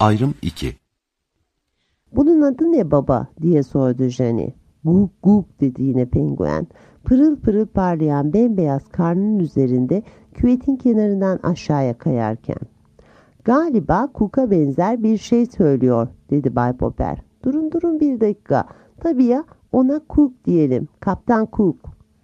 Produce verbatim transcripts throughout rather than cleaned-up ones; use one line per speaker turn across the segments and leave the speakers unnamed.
Ayrım iki.
"Bunun adı ne baba?" diye sordu Jenny. "Guk guk," dedi yine penguen. Pırıl pırıl parlayan bembeyaz karnının üzerinde küvetin kenarından aşağıya kayarken. "Galiba Cook'a benzer bir şey söylüyor," dedi Bay Popper. "Durun durun bir dakika. Tabii ya, ona Cook diyelim. Kaptan Cook."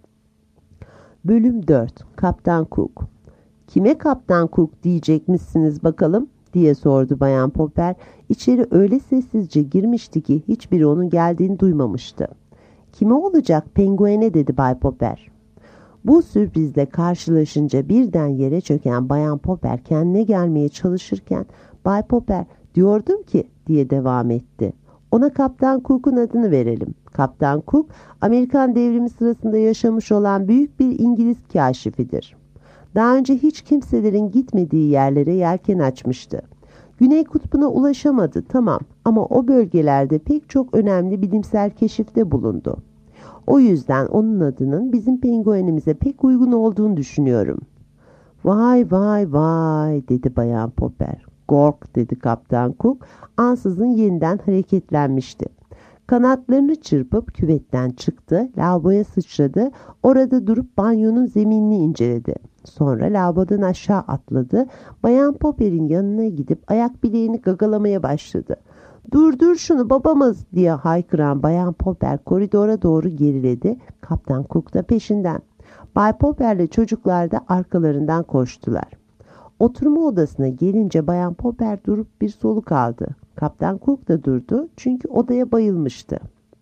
Bölüm dört. Kaptan Cook. "Kime Kaptan Cook diyecekmişsiniz bakalım?" diye sordu Bayan Popper. İçeri öyle sessizce girmişti ki hiçbiri onun geldiğini duymamıştı. "Kime olacak, penguene?" dedi Bay Popper. Bu sürprizle karşılaşınca birden yere çöken Bayan Popper kendine gelmeye çalışırken "Bay Popper, diyordum ki," diye devam etti. "Ona Kaptan Cook'un adını verelim. Kaptan Cook, Amerikan devrimi sırasında yaşamış olan büyük bir İngiliz kaşifidir. Daha önce hiç kimselerin gitmediği yerlere yelken açmıştı. Güney kutbuna ulaşamadı, tamam, ama o bölgelerde pek çok önemli bilimsel keşifte bulundu. O yüzden onun adının bizim penguenimize pek uygun olduğunu düşünüyorum." "Vay vay vay," dedi Bayan Popper. "Gork," dedi Kaptan Cook, ansızın yeniden hareketlenmişti. Kanatlarını çırpıp küvetten çıktı, lavaboya sıçradı, orada durup banyonun zeminini inceledi. Sonra lavabodan aşağı atladı, Bayan Popper'in yanına gidip ayak bileğini gagalamaya başladı. "Dur dur şunu babamız," diye haykıran Bayan Popper koridora doğru geriledi. Kaptan Cook da peşinden. Bay Popper'le çocuklar da arkalarından koştular. Oturma odasına gelince Bayan Popper durup bir soluk aldı. Kaptan Cook da durdu çünkü odaya bayılmıştı.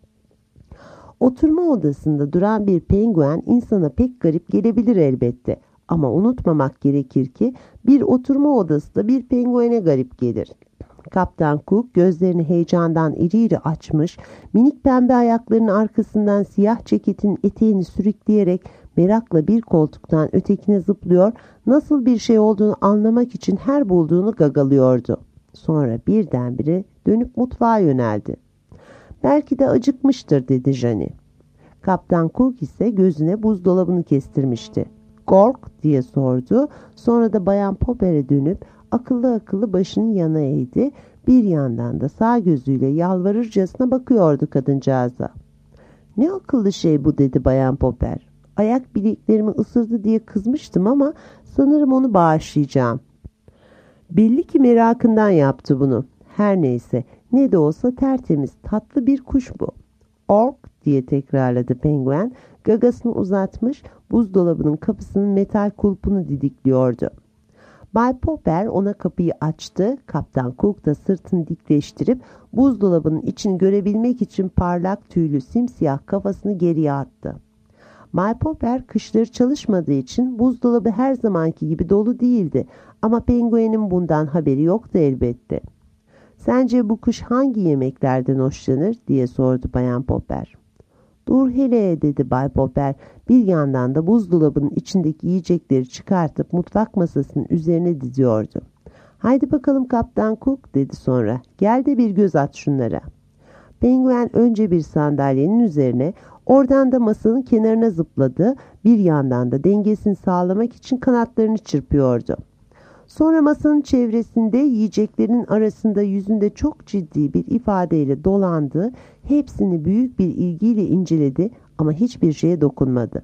Oturma odasında duran bir penguen insana pek garip gelebilir elbette. Ama unutmamak gerekir ki bir oturma odası da bir penguene garip gelir. Kaptan Cook gözlerini heyecandan iri iri açmış, minik pembe ayaklarının arkasından siyah ceketin eteğini sürükleyerek merakla bir koltuktan ötekine zıplıyor, nasıl bir şey olduğunu anlamak için her bulduğunu gagalıyordu. Sonra birdenbire dönüp mutfağa yöneldi. "Belki de acıkmıştır," dedi Jenny. Kaptan Cook ise gözüne buzdolabını kestirmişti. "Gork?" diye sordu. Sonra da Bayan Popper'e dönüp akıllı akıllı başını yana eğdi. Bir yandan da sağ gözüyle yalvarırcasına bakıyordu kadıncağıza. "Ne akıllı şey bu," dedi Bayan Popper. "Ayak bileklerimi ısırdı diye kızmıştım ama sanırım onu bağışlayacağım." Belli ki merakından yaptı bunu. Her neyse, ne de olsa tertemiz, tatlı bir kuş bu. "Ork," diye tekrarladı penguen, gagasını uzatmış, buzdolabının kapısının metal kulpunu didikliyordu. Bay Popper ona kapıyı açtı. Kaptan Cook da sırtını dikleştirip buzdolabının içini görebilmek için parlak tüylü simsiyah kafasını geriye attı. Bay Popper kışları çalışmadığı için buzdolabı her zamanki gibi dolu değildi ama penguenin bundan haberi yoktu elbette. "Sence bu kuş hangi yemeklerden hoşlanır?" diye sordu Bayan Popper. "Dur hele," dedi Bay Popper, bir yandan da buzdolabının içindeki yiyecekleri çıkartıp mutfak masasının üzerine diziyordu. "Haydi bakalım Kaptan Cook," dedi sonra. "Gel de bir göz at şunlara." Penguen önce bir sandalyenin üzerine, oradan da masanın kenarına zıpladı, bir yandan da dengesini sağlamak için kanatlarını çırpıyordu. Sonra masanın çevresinde yiyeceklerin arasında yüzünde çok ciddi bir ifadeyle dolandı, hepsini büyük bir ilgiyle inceledi ama hiçbir şeye dokunmadı.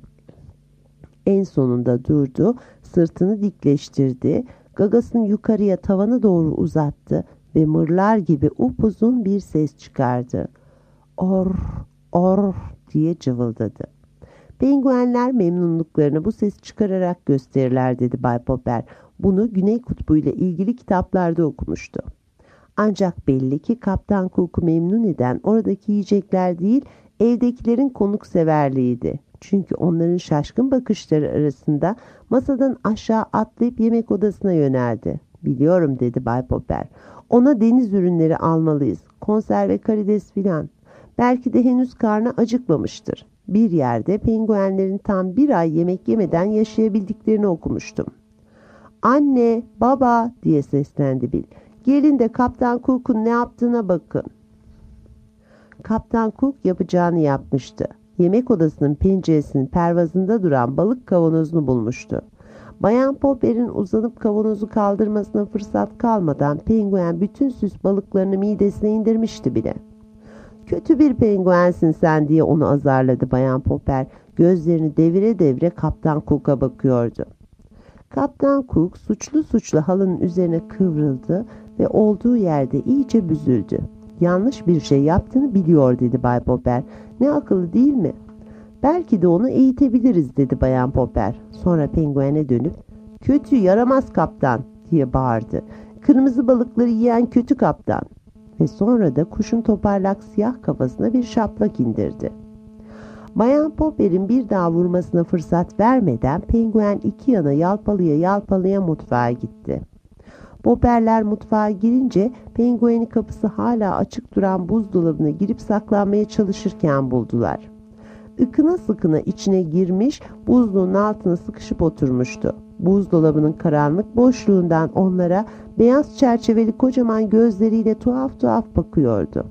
En sonunda durdu, sırtını dikleştirdi, gagasını yukarıya tavana doğru uzattı ve mırlar gibi upuzun bir ses çıkardı. "Or, or," diye cıvıldadı. "Penguenler memnunluklarını bu ses çıkararak gösterirler," dedi Bay Popper. Bunu Güney Kutbu ile ilgili kitaplarda okumuştu. Ancak belli ki Kaptan Cook'u memnun eden oradaki yiyecekler değil, evdekilerin konukseverliğiydi. Çünkü onların şaşkın bakışları arasında masadan aşağı atlayıp yemek odasına yöneldi. "Biliyorum," dedi Bay Popper. "Ona deniz ürünleri almalıyız. Konserve karides filan. Belki de henüz karnı acıkmamıştır." Bir yerde penguenlerin tam bir ay yemek yemeden yaşayabildiklerini okumuştum. "Anne, baba," diye seslendi Bill. "Gelin de Kaptan Cook'un ne yaptığına bakın." Kaptan Cook yapacağını yapmıştı. Yemek odasının penceresinin pervazında duran balık kavanozunu bulmuştu. Bayan Popper'in uzanıp kavanozu kaldırmasına fırsat kalmadan penguen bütün süs balıklarını midesine indirmişti bile. "Kötü bir penguensin sen," diye onu azarladı Bayan Popper. Gözlerini devire devire Kaptan Cook'a bakıyordu. Kaptan Cook suçlu suçlu halının üzerine kıvrıldı ve olduğu yerde iyice büzüldü. "Yanlış bir şey yaptığını biliyor," dedi Bay Popper. "Ne akıllı değil mi?" "Belki de onu eğitebiliriz," dedi Bayan Popper. Sonra penguene dönüp "Kötü, yaramaz kaptan," diye bağırdı. "Kırmızı balıkları yiyen kötü kaptan." Ve sonra da kuşun toparlak siyah kafasına bir şaplak indirdi. Bayan Popper'in bir daha vurmasına fırsat vermeden penguen iki yana yalpalıya yalpalıya mutfağa gitti. Popperler mutfağa girince pengueni kapısı hala açık duran buzdolabına girip saklanmaya çalışırken buldular. Ikına sıkına içine girmiş, buzluğun altına sıkışıp oturmuştu. Buzdolabının karanlık boşluğundan onlara beyaz çerçeveli kocaman gözleriyle tuhaf tuhaf bakıyordu.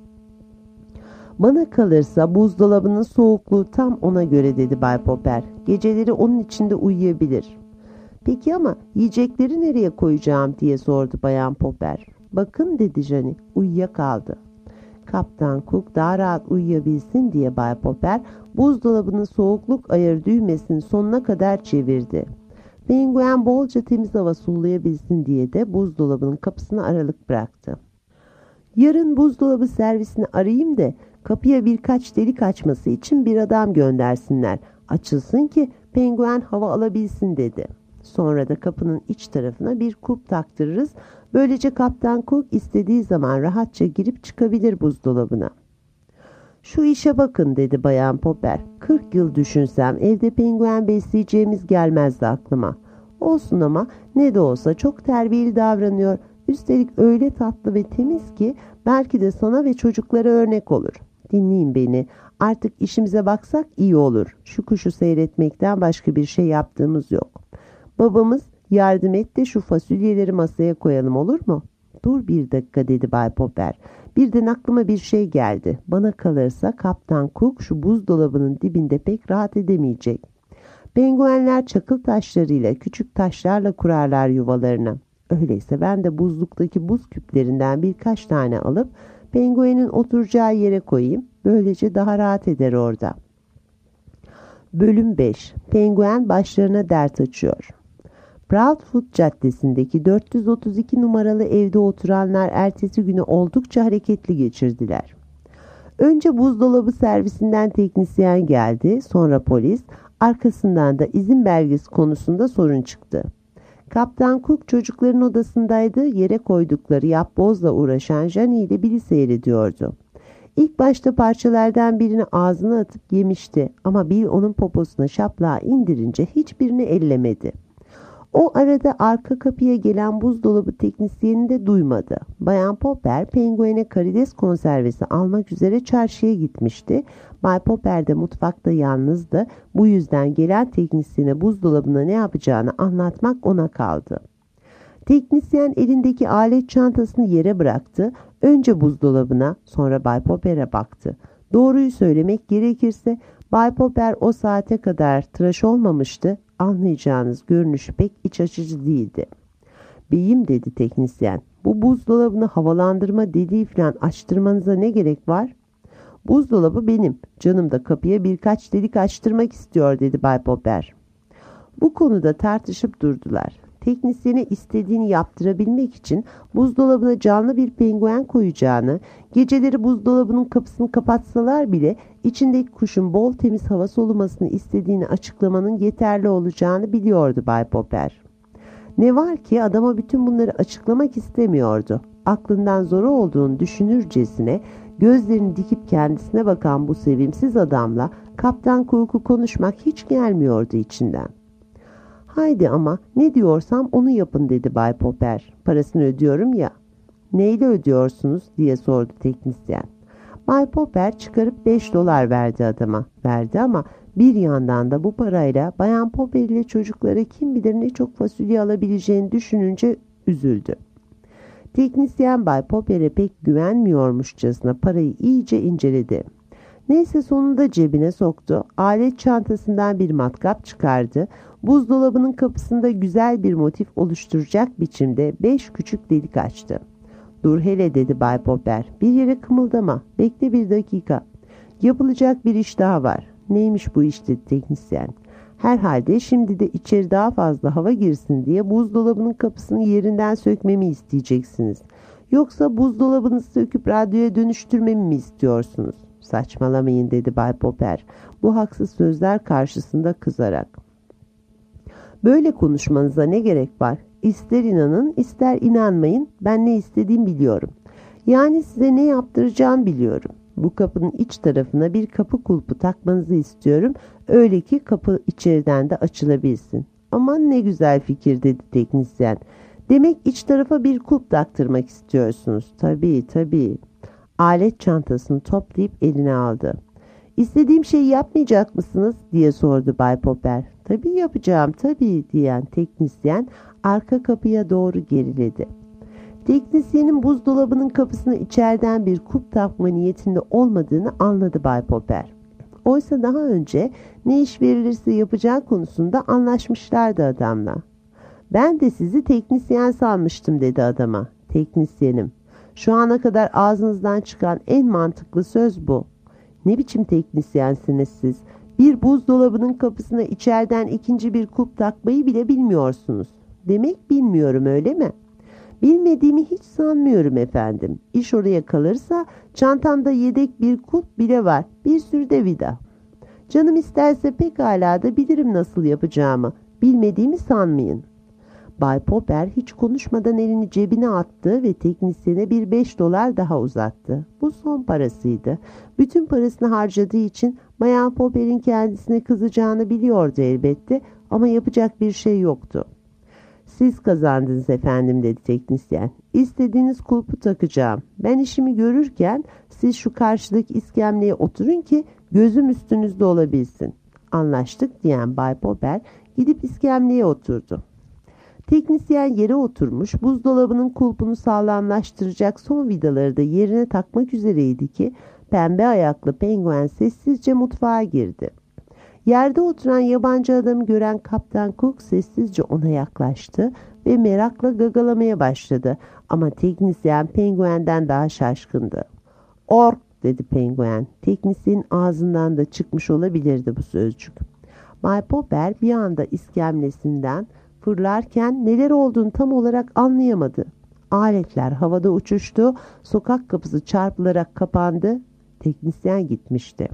"Bana kalırsa buzdolabının soğukluğu tam ona göre," dedi Bay Popper. "Geceleri onun içinde uyuyabilir." "Peki ama yiyecekleri nereye koyacağım?" diye sordu Bayan Popper. "Bakın," dedi Jani, "uyuyakaldı." Kaptan Cook daha rahat uyuyabilsin diye Bay Popper buzdolabının soğukluk ayarı düğmesini sonuna kadar çevirdi. Penguen bolca temiz hava soluyabilsin diye de buzdolabının kapısını aralık bıraktı. "Yarın buzdolabı servisini arayayım da kapıya birkaç delik açması için bir adam göndersinler. Açılsın ki penguen hava alabilsin," dedi. "Sonra da kapının iç tarafına bir kulp taktırırız. Böylece Kaptan Cook istediği zaman rahatça girip çıkabilir buzdolabına." "Şu işe bakın," dedi Bayan Popper. "Kırk yıl düşünsem evde penguen besleyeceğimiz gelmezdi aklıma. Olsun ama ne de olsa çok terbiyeli davranıyor. Üstelik öyle tatlı ve temiz ki belki de sana ve çocuklara örnek olur. Dinleyin beni. Artık işimize baksak iyi olur. Şu kuşu seyretmekten başka bir şey yaptığımız yok. Babamız, yardım et de şu fasulyeleri masaya koyalım, olur mu?" "Dur bir dakika," dedi Bay Popper. "Birden aklıma bir şey geldi. Bana kalırsa Kaptan Cook şu buzdolabının dibinde pek rahat edemeyecek. Penguenler çakıl taşlarıyla, küçük taşlarla kurarlar yuvalarını. Öyleyse ben de buzluktaki buz küplerinden birkaç tane alıp penguenin oturacağı yere koyayım. Böylece daha rahat eder orada." Bölüm beş. Penguen başlarına dert açıyor. Proudfoot Caddesi'ndeki dört yüz otuz iki numaralı evde oturanlar ertesi günü oldukça hareketli geçirdiler. Önce buzdolabı servisinden teknisyen geldi, sonra polis, arkasından da izin belgesi konusunda sorun çıktı. Kaptan Cook çocukların odasındaydı, yere koydukları yapbozla uğraşan Jani ile Billy seyrediyordu. İlk başta parçalardan birini ağzına atıp yemişti ama Bill onun poposuna şaplağı indirince hiçbirini ellemedi. O arada arka kapıya gelen buzdolabı teknisyeni de duymadı. Bayan Popper penguene karides konservesi almak üzere çarşıya gitmişti. Bay Popper de mutfakta yalnızdı. Bu yüzden gelen teknisyene buzdolabına ne yapacağını anlatmak ona kaldı. Teknisyen elindeki alet çantasını yere bıraktı. Önce buzdolabına, sonra Bay Popper'e baktı. Doğruyu söylemek gerekirse Bay Popper o saate kadar tıraş olmamıştı. Anlayacağınız görünüşü pek iç açıcı değildi. "Beyim," dedi teknisyen, "bu buzdolabını havalandırma deliği falan açtırmanıza ne gerek var?" "Buzdolabı benim. Canım da kapıya birkaç delik açtırmak istiyor," dedi Bay Popper. Bu konuda tartışıp durdular. Teknisyene istediğini yaptırabilmek için buzdolabına canlı bir penguen koyacağını, geceleri buzdolabının kapısını kapatsalar bile içindeki kuşun bol temiz hava solumasını istediğini açıklamanın yeterli olacağını biliyordu Bay Popper. Ne var ki adama bütün bunları açıklamak istemiyordu. Aklından zoru olduğunu düşünürcesine gözlerini dikip kendisine bakan bu sevimsiz adamla Kaptan Cook'u konuşmak hiç gelmiyordu içinden. "Haydi ama ne diyorsam onu yapın," dedi Bay Popper. "Parasını ödüyorum ya." "Neyle ödüyorsunuz?" diye sordu teknisyen. Bay Popper çıkarıp beş dolar verdi adama. Verdi ama bir yandan da bu parayla Bayan Popper ile çocuklara kim bilir ne çok fasulye alabileceğini düşününce üzüldü. Teknisyen Bay Popper'e pek güvenmiyormuşçasına parayı iyice inceledi. Neyse sonunda cebine soktu. Alet çantasından bir matkap çıkardı. Buzdolabının kapısında güzel bir motif oluşturacak biçimde beş küçük delik açtı. "Dur hele," dedi Bay Popper. "Bir yere kımıldama. Bekle bir dakika. Yapılacak bir iş daha var." "Neymiş bu iş?" dedi teknisyen. "Herhalde şimdi de içeri daha fazla hava girsin diye buzdolabının kapısını yerinden sökmemi isteyeceksiniz. Yoksa buzdolabını söküp radyoya dönüştürmemi mi istiyorsunuz?" "Saçmalamayın," dedi Bay Popper, bu haksız sözler karşısında kızarak. "Böyle konuşmanıza ne gerek var? İster inanın, ister inanmayın, ben ne istediğimi biliyorum. Yani size ne yaptıracağımı biliyorum. Bu kapının iç tarafına bir kapı kulpu takmanızı istiyorum. Öyle ki kapı içeriden de açılabilsin." "Aman ne güzel fikir," dedi teknisyen. "Demek iç tarafa bir kulp taktırmak istiyorsunuz." "Tabii tabii." Alet çantasını toplayıp eline aldı. "İstediğim şeyi yapmayacak mısınız?" diye sordu Bay Popper. "Tabii yapacağım, tabii," diyen teknisyen arka kapıya doğru geriledi. Teknisyenin buzdolabının kapısına içeriden bir kulp takma niyetinde olmadığını anladı Bay Popper. Oysa daha önce ne iş verilirse yapacağı konusunda anlaşmışlardı adamla. "Ben de sizi teknisyen sanmıştım," dedi adama. "Teknisyenim. Şu ana kadar ağzınızdan çıkan en mantıklı söz bu." "Ne biçim teknisyensiniz siz? Bir buzdolabının kapısına içeriden ikinci bir kulp takmayı bile bilmiyorsunuz." "Demek bilmiyorum, öyle mi?" "Bilmediğimi hiç sanmıyorum efendim. İş oraya kalırsa çantamda yedek bir kulp bile var. Bir sürü de vida. Canım isterse pekala da bilirim nasıl yapacağımı. Bilmediğimi sanmayın." Bay Popper hiç konuşmadan elini cebine attı ve teknisyene bir beş dolar daha uzattı. Bu son parasıydı. Bütün parasını harcadığı için Bayan Popper'in kendisine kızacağını biliyordu elbette, ama yapacak bir şey yoktu. "Siz kazandınız efendim," dedi teknisyen. "İstediğiniz kulpu takacağım. Ben işimi görürken siz şu karşıdaki iskemleye oturun ki gözüm üstünüzde olabilsin." "Anlaştık," diyen Bay Popper gidip iskemleye oturdu. Teknisyen yere oturmuş, buzdolabının kulpunu sağlamlaştıracak son vidaları da yerine takmak üzereydi ki pembe ayaklı penguen sessizce mutfağa girdi. Yerde oturan yabancı adamı gören Kaptan Cook sessizce ona yaklaştı ve merakla gagalamaya başladı. Ama teknisyen penguenden daha şaşkındı. "Ork," dedi penguen. Teknisyenin ağzından da çıkmış olabilirdi bu sözcük. Bay Popper bir anda iskemlesinden fırlarken neler olduğunu tam olarak anlayamadı. Aletler havada uçuştu, sokak kapısı çarpılarak kapandı, teknisyen gitmişti.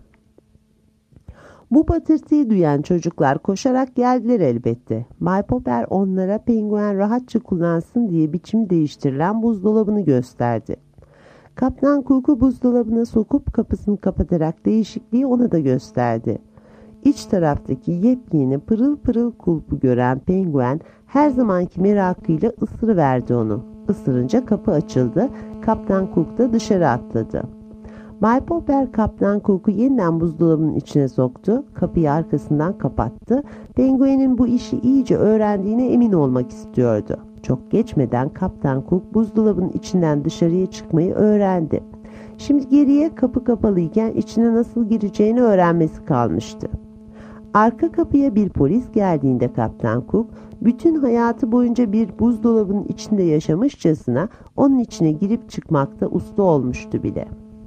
Bu patırtıyı duyan çocuklar koşarak geldiler elbette. Bay Popper onlara penguen rahatça kullansın diye biçim değiştirilen buzdolabını gösterdi. Kaptan Cook'u buzdolabına sokup kapısını kapatarak değişikliği ona da gösterdi. İç taraftaki yepyeni pırıl pırıl kulpu gören penguen her zamanki merakıyla ısırıverdi onu. Isırınca kapı açıldı. Kaptan Cook da dışarı atladı. Bay Popper Kaptan Cook'u yeniden buzdolabının içine soktu. Kapıyı arkasından kapattı. Penguenin bu işi iyice öğrendiğine emin olmak istiyordu. Çok geçmeden Kaptan Cook buzdolabının içinden dışarıya çıkmayı öğrendi. Şimdi geriye kapı kapalıyken içine nasıl gireceğini öğrenmesi kalmıştı. Arka kapıya bir polis geldiğinde Kaptan Cook bütün hayatı boyunca bir buzdolabının içinde yaşamışçasına onun içine girip çıkmakta usta olmuştu bile.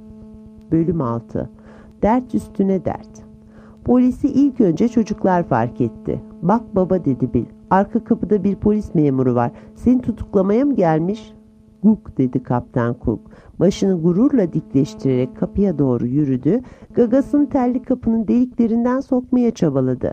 Bölüm altı. Dert üstüne dert. Polisi ilk önce çocuklar fark etti. "Bak baba," dedi Bill. "Arka kapıda bir polis memuru var. Seni tutuklamaya mı gelmiş?" "Guk," dedi Kaptan Cook. Başını gururla dikleştirerek kapıya doğru yürüdü. Gagasını telli kapının deliklerinden sokmaya çabaladı.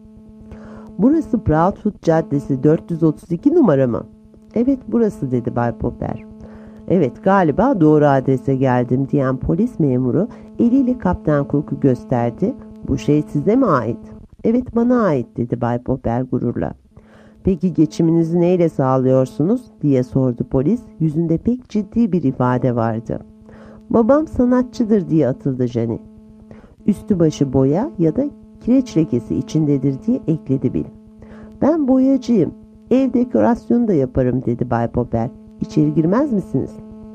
"Burası Proudfoot Caddesi dört yüz otuz iki numara mı?" "Evet burası," dedi Bay Popper. "Evet galiba doğru adrese geldim," diyen polis memuru eliyle Kaptan Cook'u gösterdi. "Bu şey size mi ait?" "Evet bana ait," dedi Bay Popper gururla. "Peki geçiminizi neyle sağlıyorsunuz?" diye sordu polis. Yüzünde pek ciddi bir ifade vardı. "Babam sanatçıdır," diye atıldı Jenny. "Üstü başı boya ya da kireç lekesi içindedir," diye ekledi Bill. "Ben boyacıyım. Ev dekorasyonu da yaparım," dedi Bay Popper. "İçeri girmez misiniz?"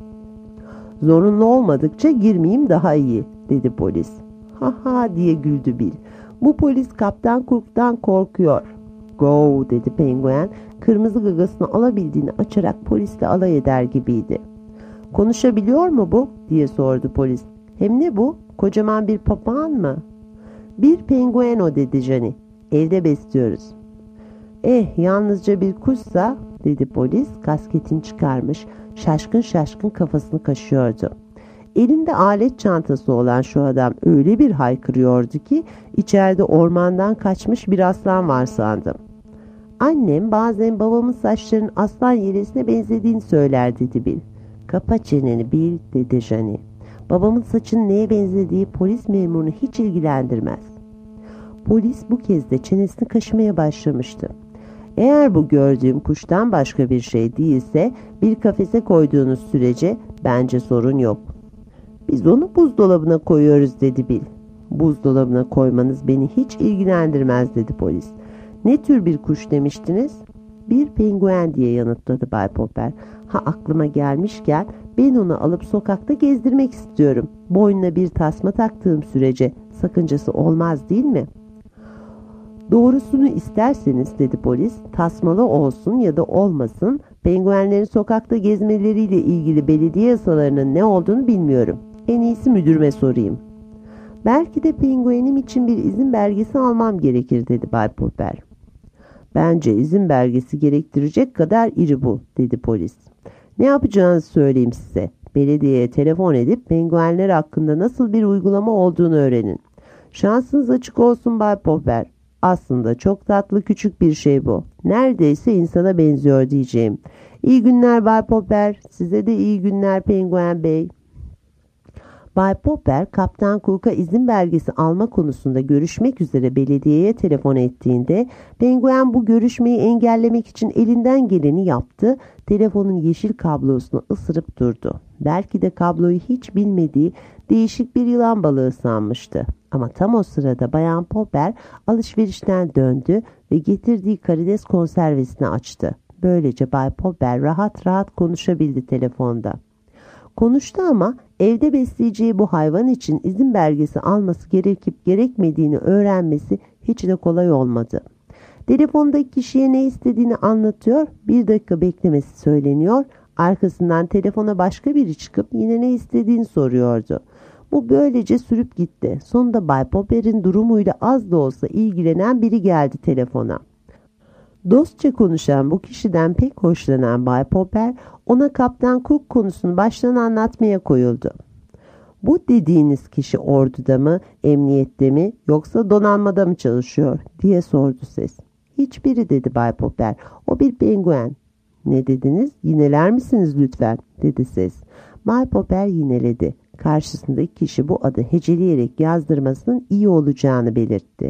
"Zorunlu olmadıkça girmeyeyim daha iyi," dedi polis. "Ha ha," diye güldü Bill. "Bu polis Kaptan Cook'tan korkuyor." Go dedi penguen, kırmızı gagasını alabildiğini açarak polisle alay eder gibiydi. Konuşabiliyor mu bu diye sordu polis. Hem ne bu? Kocaman bir papağan mı? Bir penguen o dedi Johnny. Evde besliyoruz. Eh yalnızca bir kuşsa dedi polis kasketini çıkarmış şaşkın şaşkın kafasını kaşıyordu. Elinde alet çantası olan şu adam öyle bir haykırıyordu ki içeride ormandan kaçmış bir aslan var sandım. Annem bazen babamın saçlarının aslan yelesine benzediğini söyler dedi Bill. Kapa çeneni Bill dedi Johnny. Babamın saçının neye benzediği polis memurunu hiç ilgilendirmez. Polis bu kez de çenesini kaşımaya başlamıştı. Eğer bu gördüğüm kuştan başka bir şey değilse bir kafese koyduğunuz sürece bence sorun yok. Biz onu buzdolabına koyuyoruz dedi Bill. Buzdolabına koymanız beni hiç ilgilendirmez dedi polis. Ne tür bir kuş demiştiniz? Bir penguen diye yanıtladı Bay Popper. Ha aklıma gelmişken ben onu alıp sokakta gezdirmek istiyorum. Boynuna bir tasma taktığım sürece sakıncası olmaz değil mi? Doğrusunu isterseniz dedi polis, tasmalı olsun ya da olmasın, penguenlerin sokakta gezmeleriyle ilgili belediye yasalarının ne olduğunu bilmiyorum. En iyisi müdürüme sorayım. Belki de penguenim için bir izin belgesi almam gerekir dedi Bay Popper. Bence izin belgesi gerektirecek kadar iri bu dedi polis. Ne yapacağınızı söyleyeyim size. Belediyeye telefon edip penguenler hakkında nasıl bir uygulama olduğunu öğrenin. Şansınız açık olsun Bay Popper. Aslında çok tatlı küçük bir şey bu. Neredeyse insana benziyor diyeceğim. İyi günler Bay Popper. Size de iyi günler Penguen Bey. Bay Popper, Kaptan Cook'a izin belgesi alma konusunda görüşmek üzere belediyeye telefon ettiğinde penguen bu görüşmeyi engellemek için elinden geleni yaptı. Telefonun yeşil kablosunu ısırıp durdu. Belki de kabloyu hiç bilmediği değişik bir yılan balığı sanmıştı. Ama tam o sırada Bayan Popper alışverişten döndü ve getirdiği karides konservesini açtı. Böylece Bay Popper rahat rahat konuşabildi telefonda. Konuştu ama evde besleyeceği bu hayvan için izin belgesi alması gerekip gerekmediğini öğrenmesi hiç de kolay olmadı. Telefondaki kişiye ne istediğini anlatıyor, bir dakika beklemesi söyleniyor, arkasından telefona başka biri çıkıp yine ne istediğini soruyordu. Bu böylece sürüp gitti. Sonunda Bay Popper'in durumuyla az da olsa ilgilenen biri geldi telefona. Dostça konuşan bu kişiden pek hoşlanan Bay Popper ona Kaptan Cook konusunu baştan anlatmaya koyuldu. Bu dediğiniz kişi orduda mı, emniyette mi yoksa donanmada mı çalışıyor diye sordu ses. Hiçbiri dedi Bay Popper. O bir penguen. Ne dediniz? Yineler misiniz lütfen dedi ses. Bay Popper yineledi. Karşısındaki kişi bu adı heceleyerek yazdırmasının iyi olacağını belirtti.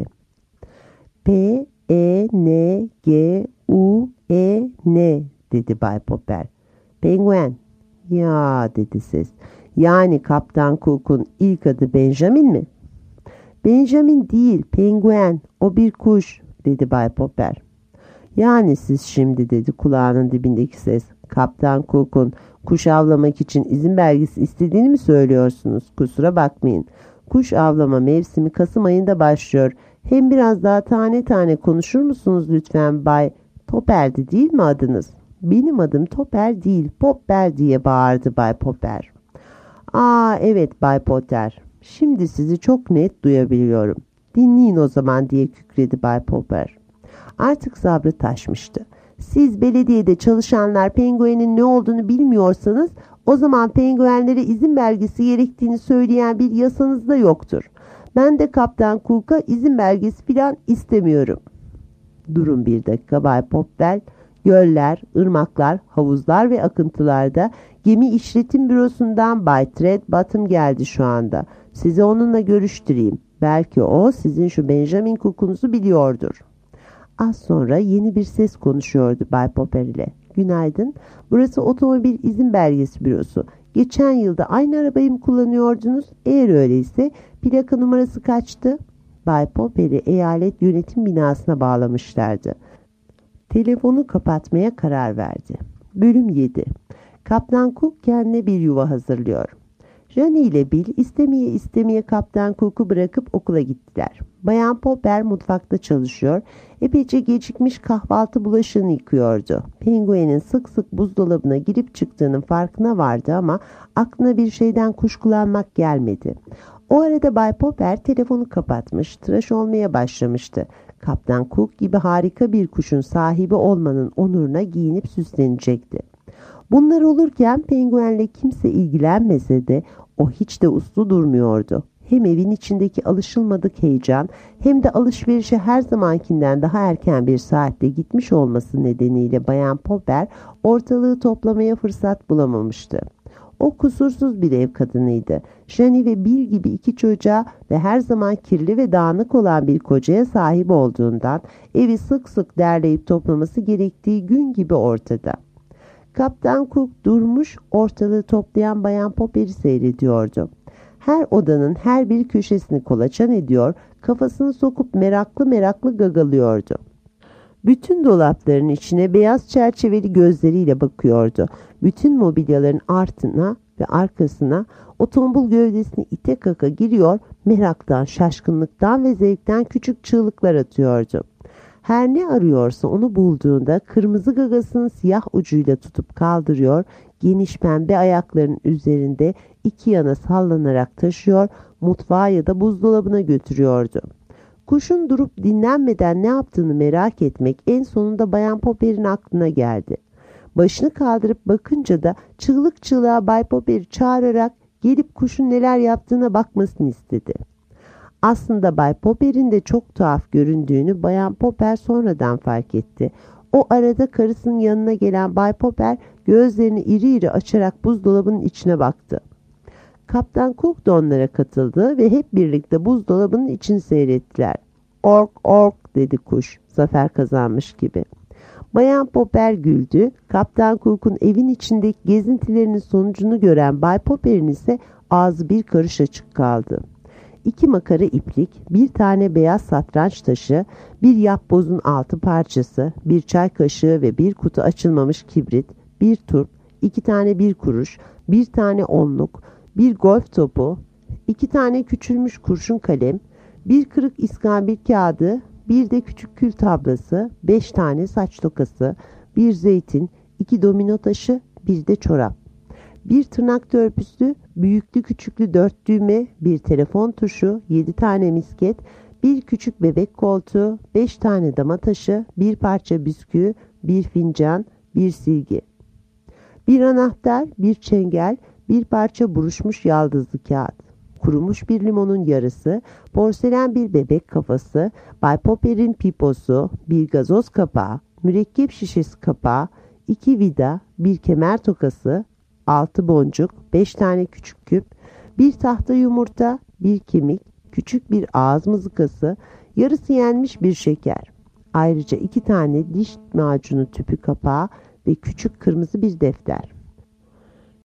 P E N G U E N dedi Bay Popper. Penguen. Ya dedi ses. Yani Kaptan Cook'un ilk adı Benjamin mi? Benjamin değil, penguen. O bir kuş dedi Bay Popper. Yani siz şimdi dedi kulağının dibindeki ses. Kaptan Cook'un kuş avlamak için izin belgesi istediğini mi söylüyorsunuz? Kusura bakmayın. Kuş avlama mevsimi Kasım ayında başlıyor. Hem biraz daha tane tane konuşur musunuz lütfen Bay Popper'di değil mi adınız? Benim adım Topper değil, Popper diye bağırdı Bay Popper. Aa evet Bay Potter. Şimdi sizi çok net duyabiliyorum. Dinleyin o zaman diye kükredi Bay Popper. Artık sabrı taşmıştı. Siz belediyede çalışanlar penguenin ne olduğunu bilmiyorsanız o zaman penguenlere izin belgesi gerektiğini söyleyen bir yasanız da yoktur. Ben de Kaptan Cook'a izin belgesi falan istemiyorum. Durun bir dakika Bay Popper. Göller, ırmaklar, havuzlar ve akıntılarda gemi işletim bürosundan Bay Treadbottom geldi şu anda. Sizi onunla görüştüreyim. Belki o sizin şu Benjamin Cook'unuzu biliyordur. Az sonra yeni bir ses konuşuyordu Bay Popper ile. Günaydın. Burası otomobil izin belgesi bürosu. Geçen yılda aynı arabayı mı kullanıyordunuz? Eğer öyleyse plaka numarası kaçtı? Bay Popper'i eyalet yönetim binasına bağlamışlardı. Telefonu kapatmaya karar verdi. Bölüm yedi. Kaptan Cook kendine bir yuva hazırlıyor. Janie ile Bill istemeye istemeye Kaptan Cook'u bırakıp okula gittiler. Bayan Popper mutfakta çalışıyor, epeyce gecikmiş kahvaltı bulaşığını yıkıyordu. Penguen'in sık sık buzdolabına girip çıktığının farkına vardı ama aklına bir şeyden kuşkulanmak gelmedi. O arada Bay Popper telefonu kapatmış, tıraş olmaya başlamıştı. Kaptan Cook gibi harika bir kuşun sahibi olmanın onuruna giyinip süslenecekti. Bunlar olurken Penguen'le kimse ilgilenmese de o hiç de uslu durmuyordu. Hem evin içindeki alışılmadık heyecan hem de alışverişe her zamankinden daha erken bir saatte gitmiş olması nedeniyle Bayan Popper ortalığı toplamaya fırsat bulamamıştı. O kusursuz bir ev kadınıydı. Janie ve Bill gibi iki çocuğa ve her zaman kirli ve dağınık olan bir kocaya sahip olduğundan evi sık sık derleyip toplaması gerektiği gün gibi ortada. Kaptan Cook durmuş ortalığı toplayan Bayan Popper'i seyrediyordu. Her odanın her bir köşesini kolaçan ediyor, kafasını sokup meraklı meraklı gagalıyordu. Bütün dolapların içine beyaz çerçeveli gözleriyle bakıyordu. Bütün mobilyaların artına ve arkasına o tombul gövdesini ite kaka giriyor, meraktan, şaşkınlıktan ve zevkten küçük çığlıklar atıyordu. Her ne arıyorsa onu bulduğunda kırmızı gagasını siyah ucuyla tutup kaldırıyor, geniş pembe ayaklarının üzerinde iki yana sallanarak taşıyor, mutfağa ya da buzdolabına götürüyordu. Kuşun durup dinlenmeden ne yaptığını merak etmek en sonunda Bayan Popper'in aklına geldi. Başını kaldırıp bakınca da çığlık çığlığa Bay Popper'i çağırarak gelip kuşun neler yaptığına bakmasını istedi. Aslında Bay Popper'in de çok tuhaf göründüğünü Bayan Popper sonradan fark etti. O arada karısının yanına gelen Bay Popper gözlerini iri iri açarak buzdolabının içine baktı. Kaptan Cook da onlara katıldı ve hep birlikte buzdolabının içini seyrettiler. "Ork ork," dedi kuş, zafer kazanmış gibi. Bayan Popper güldü. Kaptan Cook'un evin içindeki gezintilerinin sonucunu gören Bay Popper'in ise ağzı bir karış açık kaldı. İki makara iplik, bir tane beyaz satranç taşı, bir yapbozun altı parçası, bir çay kaşığı ve bir kutu açılmamış kibrit, bir turp, iki tane bir kuruş, bir tane onluk, bir golf topu, iki tane küçülmüş kurşun kalem, bir kırık iskambil kağıdı, bir de küçük kül tablası, beş tane saç tokası, bir zeytin, iki domino taşı, bir de çorap. Bir tırnak törpüsü, büyüklü küçüklü dört düğme, bir telefon tuşu, yedi tane misket, bir küçük bebek koltuğu, beş tane dama taşı, bir parça bisküvi, bir fincan, bir silgi. Bir anahtar, bir çengel, bir parça buruşmuş yaldızlı kağıt, kurumuş bir limonun yarısı, porselen bir bebek kafası, Bay Popper'in piposu, bir gazoz kapağı, mürekkep şişesi kapağı, iki vida, bir kemer tokası, altı boncuk, beş tane küçük küp, bir tahta yumurta, bir kemik, küçük bir ağız mızıkası, yarısı yenmiş bir şeker. Ayrıca iki tane diş macunu tüpü kapağı ve küçük kırmızı bir defter.